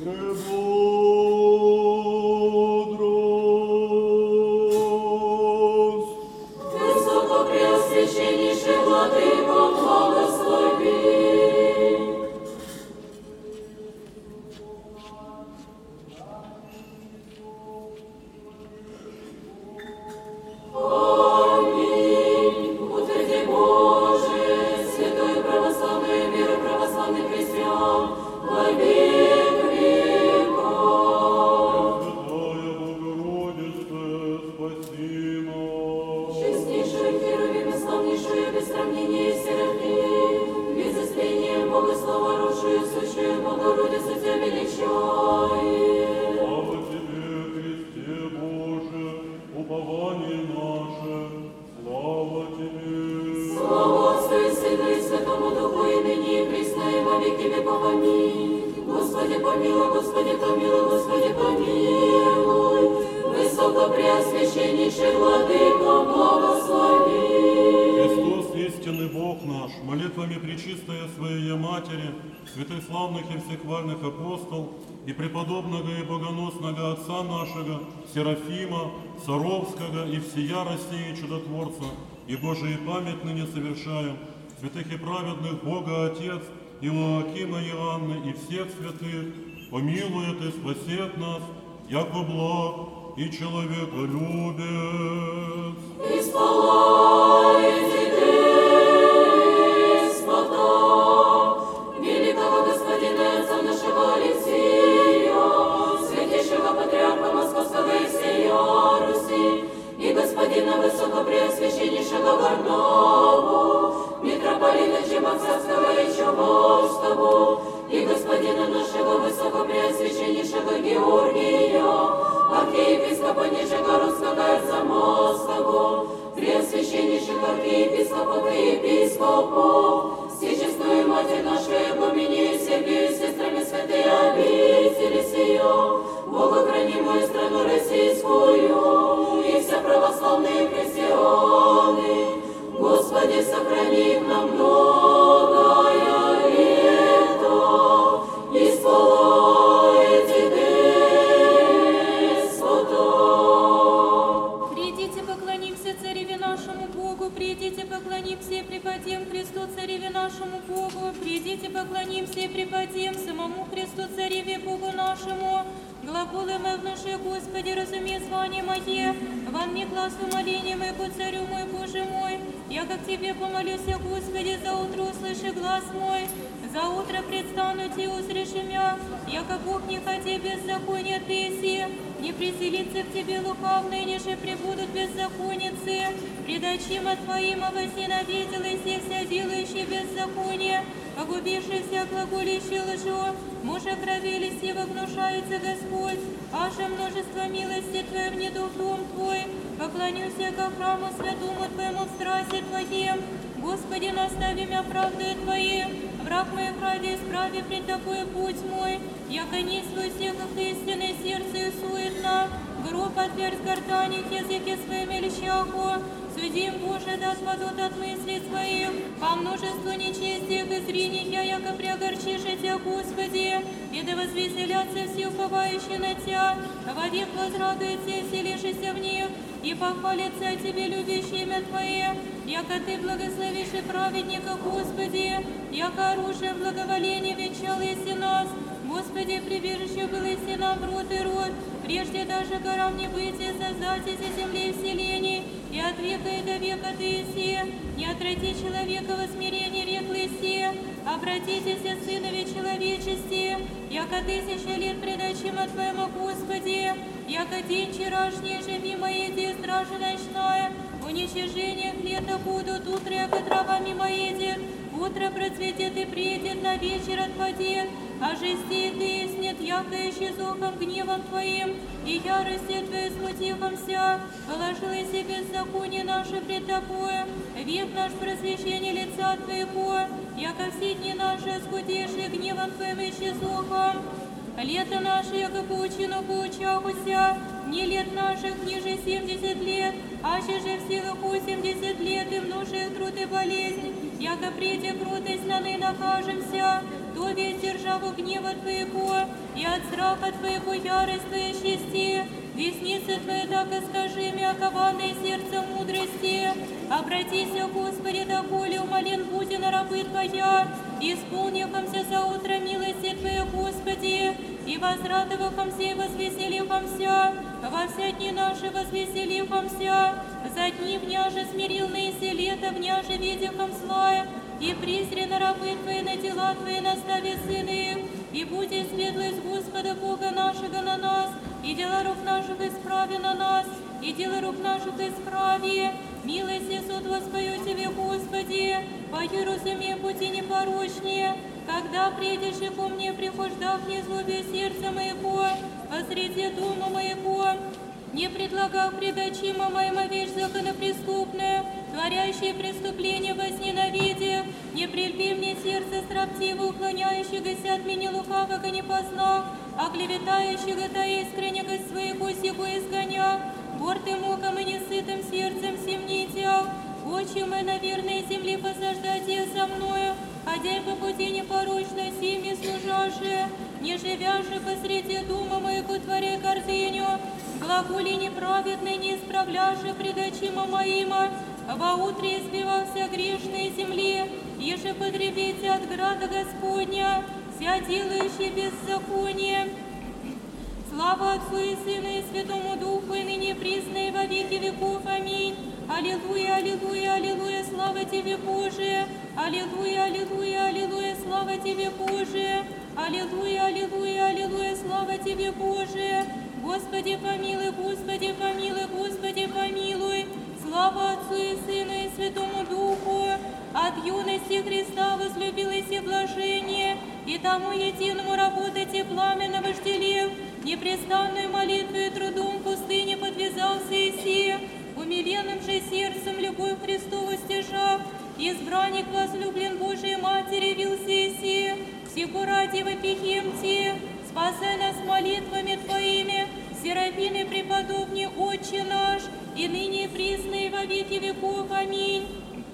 Высокопреосвященнейший Владыко, благослови. Аминь. Утверди, Боже, святую православную веру православных христиан во век веков. Пресвятая Богородице, спаси нас. Честнейшую Херувим, славнейшую без сравнения Серафим, без истления Бога слава рушую, сущую Богородицу тебя величаем. Слава Тебе, Христе Боже, упование наше, слава Тебе. Слава Отцу и Сыну и Святому Духу, и ныне и присно, и во веки веков. Аминь. Господи помилуй, Господи помилуй, Господи помилуй. Высокопреосвященнейший Владыко, благослови. Христос, истинный Бог наш, молитвами Пречистая Своей Матери, святых славных и всехвальных апостол, и преподобного и богоносного Отца нашего, Серафима, Саровского и всея России чудотворца, и Божией память ныне совершаем, святых и праведных Бога Отец, Иоакима и Анны, и всех святых, помилует и спасет нас, яко благ и человеколюбец. Исполняйте Господа, великого господина отца нашего Алексея, святейшего патриарха Московского и всея Руси, и господина высокопреосвященнейшего Варнаву, митрополита Чебоксарского и Чувашского, и господина нашего высокопреосвященнейшего Георгия, архиепископа Нижегородского и Самарского, преосвященнейших архиепископов и епископов, всечестную Матерь нашу Игуменью Сергию с сестрами святые обители сия, богохранимую страну российскую и все православные христианы. Господи, сохрани их на многое лето, исполняйте Господа. Придите, поклонимся Цареве нашему Богу, придите, поклонимся и преподем Христу Цареве нашему Богу, придите, поклонимся и преподем самому Христу Цареве Богу нашему. Глаголы мы в нашей Господи, разумей звание мое, ван мне глаз умоления моего, Царю мой, Боже мой, я как Тебе помолюсь, Господи, за утро услыши глаз мой, за утро предстану Тебе, узреши мя, яко Бог не ходи беззакония Ты си, не приселится к Тебе лукавные, ниже прибудут беззаконницы, предачима Твоим возненавиделась вся делающие беззаконие, погубившийся глаголищей лжу, мужа крови лисиво гнушается Господь, аже множество милости Твоей внеду в дом Твой, поклонюся ко храму святому Твоему в страсти Твоем, Господи, настави мя правдой Твоей, враг моих ради исправи пред Тобой путь мой, яко не свой всех истинное сердце и суетно, гроб отверз гортани, языки своими лещаху, судим Боже, да отпадут от мыслей своих, по множеству нечестиях и зрений я, яко приогорчишь Тебя, Господи, и да возвеселятся все уповающие на Тебя, вовек возрадуется и вселишься в них, и похвалится о Тебе любящее имя Твое, яко Ты благословишь и праведника, Господи, яко оружие благоволения венчал еси нас, Господи, прибежище было еси нам род и род, прежде даже горам не бытия, создатель земли и вселений, и от века и до века Ты еси, не отврати человека во смирении рек еси, обратитесь, сынове человечести, яко 1000 лет предачима Твоему, Господи, яко день вчерашний же мимо еди, стража ночная, уничижение лета будут, утро, яко трава мимо едет, утро процветет и приедет, на вечер отпадет, а жести Ты снет, яко ищи зохом гневом Твоим, и яростью Твоей смутихомся, положила себе беззаконие наше пред Тобою, век наш просвещение лица Твоего, яко все дни наши скудейшие гневом Твоим ищи зохом. Лето наше, яко поучину поучахуся, не лет наших ниже 70 лет, аще же в силах 80 лет, и множих труд и болезнь, яко преде крутость наны накажемся, совесть державу гнева Твоего, и от страха Твоего ярость Твоя чести. Десницы Твои так и скажи мне, окованное сердце мудрости. Обратись, Господи, доколе умолен будь на рабы Твоя, исполнившимся за утро милости Твоя, Господи, и возрадовавшимся и возвеселившимся, во все дни наши возвеселившимся, за дни вняже смирил наисе лето, вняже видевшим злая, и презренно рабы Твои на дела Твои настави сыны их, и будет светлость Господа Бога нашего на нас, и дела рук наших исправи на нас, и дела рук наших исправи. Милость и суд воспою Тебе, Господи, по Иерусалиме пути непорочнее, когда придешь и ко мне прихождав незлобие сердца моего, посреди дома моего, не предлагав предочима моема вещь законопреступная, творящие преступления возненавидев, не прельпи мне сердце строптиво, уклоняющегося от меня лукавого не познав, а клеветающего да искреннего своего сего изгоня, гордым муком и несытым сердцем всем не тял, очи мы на верной земле посаждайте со мною, ходяй по пути непорочно сими служаши, не живяши посреди дома моего творя гордыню, глаголи неправедный не исправляши пред очима моима, во утре избивался грешной земли, еже подребите от града Господня, вся делающий беззаконие. Слава Отцу и Сыну и Святому Духу, и ныне присно и во веки веков. Аминь. Аллилуйя, аллилуйя, аллилуйя, слава Тебе, Боже. Аллилуйя, аллилуйя, аллилуйя, слава Тебе, Боже. Аллилуйя, аллилуйя, аллилуйя, слава Тебе, Боже. Господи, помилуй, Господи, помилуй, Господи, помилуй. Слава Отцу и Сыну и Святому Духу. От юности Христа возлюбилось и блажение, и тому единому работать и пламенно вожделев, непрестанную молитву и трудом в пустыне подвязался Иси, умиленным же сердцем любовь Христову стяжав, избранник возлюблен Божией Матери явился Иси, всего ради вопиемте, спасай нас молитвами Твоими, Серафиме преподобнее Отче наш, и ныне и присно и во веки веков. Аминь.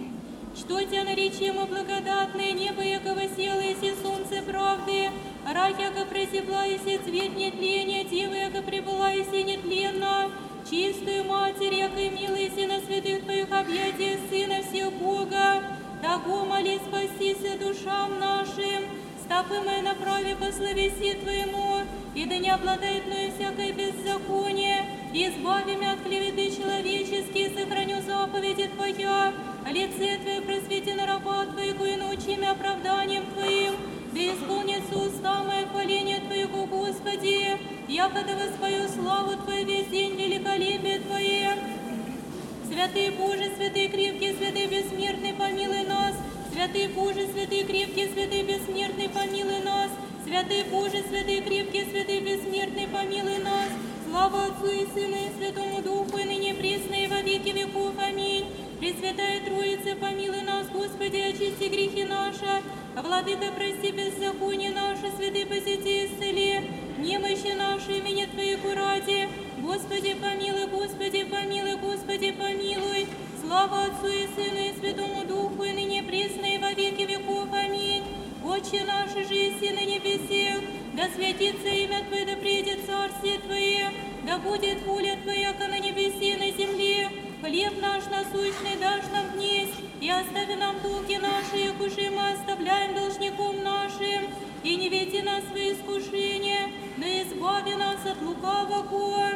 Что Тебя наречемо благодатное небо, яко восело, еси солнце правды, рай, яко прозябла, еси цвет нетления, дева, яко прибыла, еси нетленна, чистую Матерь, яко милая, еси на святых Твоих объятиях Сына всех Бога, того моли спастися душам нашим, стопы мои направи по словеси Твоему, и да не обладает мною всякое беззаконие, избави меня от клеветы человеческие, сохраню заповеди Твоя, лице Твое просвети на раба Твоего и научи меня оправданием Твоим, да исполнится уста мое хваление Твоего, Господи, якогда воспою славу Твою весь день, великолепие Твое. Святый Боже, святый крепкий, святый бессмертный, помилуй нас. Святый Боже, святый крепкий, святый бессмертный, помилуй нас. Святый Боже, святый крепкий, святый бессмертный, помилуй нас. Слава Отцу и Сыну и Святому Духу, и ныне присно и во веки веков. Аминь. Пресвятая Троица, помилуй нас, Господи, очисти грехи наши. Владыка, прости беззаконие наше, святый посети исцели. Немощи наши имени Твоего ради. Господи, помилуй, Господи, помилуй, Господи, помилуй. Слава Отцу и Сыну и Святому Духу, и ныне присно и во веки веков. Аминь. Отче наш, же еси на небесех, да святится имя Твое, да придет царствие Твое, да будет воля Твоя, как на небесе и на земле. Хлеб наш насущный дашь нам днесь, и остави нам долги наши, як уже мы оставляем должником нашим, и не веди нас в искушение, но избави нас от лукавого.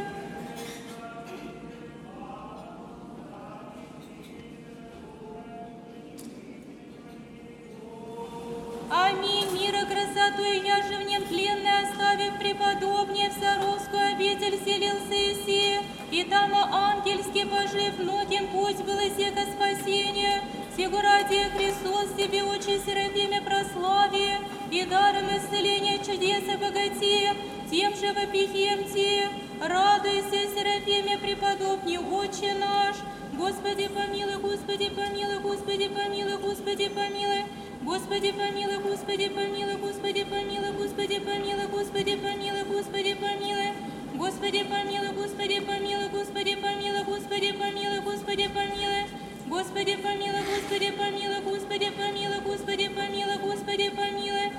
Аминь. Мира красоту, и я же в нем тленной оставив преподобнее, в Саровскую обитель селился Иси, и там ангельски пожив, многим путь было сека спасения. Сего ради Христос тебе очи Серафиме прослави, и даром исцеления чудес обогати, тем же вопиемте. Радуйся, Серафиме преподобнее Отче наш. Господи помилуй, Господи помилуй, Господи помилуй, Господи помилуй. Господи помилуй, Господи помилуй, Господи помилуй, Господи помилуй, Господи помилуй, Господи помилуй. Господи помилуй, Господи помилуй, Господи помилуй, Господи помилуй, Господи помилуй. Господи помилуй, Господи помилуй, Господи помилуй, Господи помилуй, Господи помилуй.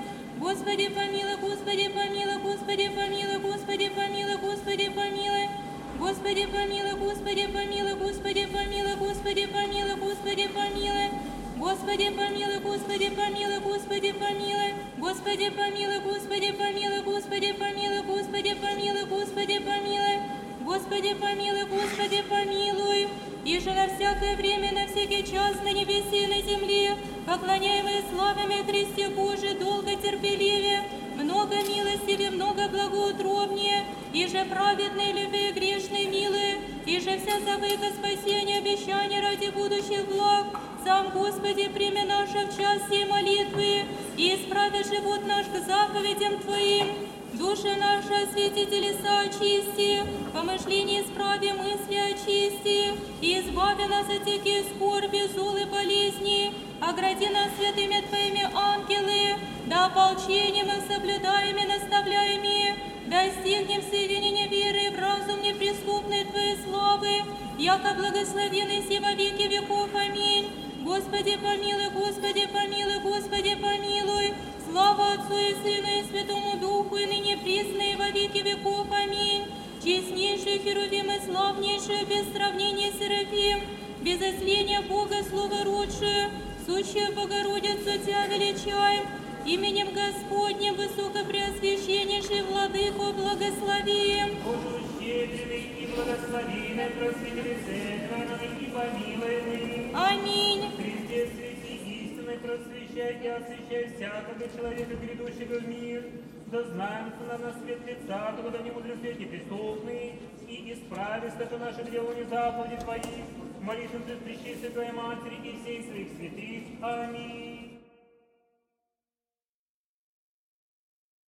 Господи помилуй, Господи помилуй, Господи помилуй, Господи помилуй, Господи помилуй. Господи помилуй, Господи помилуй, Господи помилуй, Господи помилуй, Господи помилуй. Господи помилуй, Господи помилуй, Господи помилуй. Господи помилуй, Господи помилуй, Господи помилуй, Господи помилуй, Господи помилуй. Господи помилуй, Господи помилуй. И же на всякое время, на всякий час, на небесе и на земле, поклоняемые славами Христе Божий, долго терпеливее, много милостивее, много благоутробнее, и же праведные, любые, грешные, милые, и же вся забыка спасения, обещания ради будущих благ. Сам, Господи, прими наше в час сей молитвы, и исправи живот наш к заповедям Твоим. Души наши освети, телеса очисти, помышления исправи, мысли очисти, и избави нас от всяких скорби, зол и болезней, огради нас святыми Твоими ангелы, да ополчением и соблюдаеми, наставляеми, достигнем соединения веры в разум неприступной Твоей славы, яко благословенный си во веки веков. Аминь. Господи помилуй, Господи помилуй, Господи помилуй. Слава Отцу и Сыну и Святому Духу, и ныне присно и во веки веков. Аминь. Честнейший Херувим и славнейший, без сравнения Серафим, без осления Бога Словородшую, сущую Богородицу Тебя величаем, именем Господним высокопреосвященнейший Владыку благословим. Боже щедрый и благословенный, просвети церковь и помилуй. Аминь. Христе свети истинной, просвещай и освящай всякого человека, грядущего в мир. Да знаем, что на свет лица, того да не мудрецов неприступный, и исправи стату наших дел и заповеди Твоих, молитвам Ты пречистой Твоей Матери и всей своих святых. Аминь.